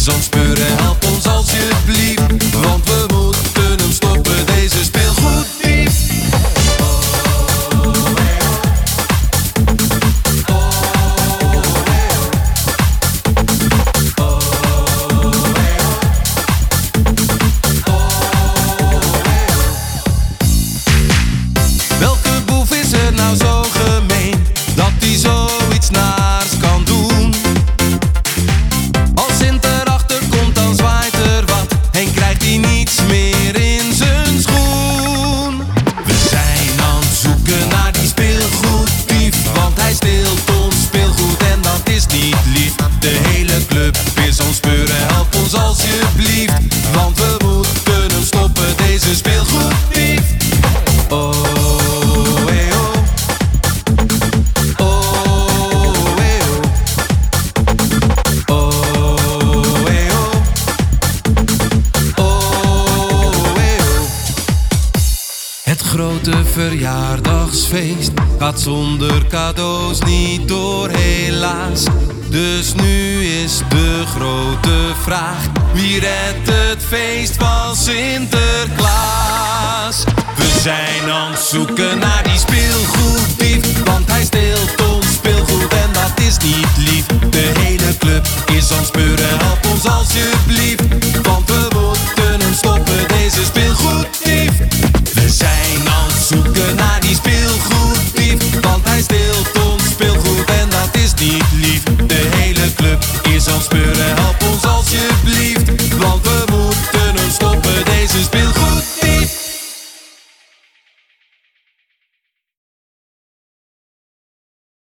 is ons speuren, help ons alsjeblieft. Want we moeten hem stoppen, deze speelgoeddief. Welke boef is er nou zo gemeen, dat hij zoiets naars kan doen? Als Sint erachter komt, dan zwaait er wat en krijgt hij niets meer in zijn schoen. We zijn aan het zoeken naar die speelgoeddief, want hij steelt ons speelgoed en dat is niet lief. De hele club is ons speuren, help ons alsjeblieft. Want we moeten hem stoppen, deze speelgoeddief. Oh. Het grote verjaardagsfeest gaat zonder cadeaus niet door, helaas. Dus nu is de grote vraag: wie redt het feest van Sinterklaas? We zijn aan het zoeken naar die speelgoeddief, want hij steelt ons speelgoed en dat is niet lief. De hele club is aan het speuren, help ons alsjeblieft.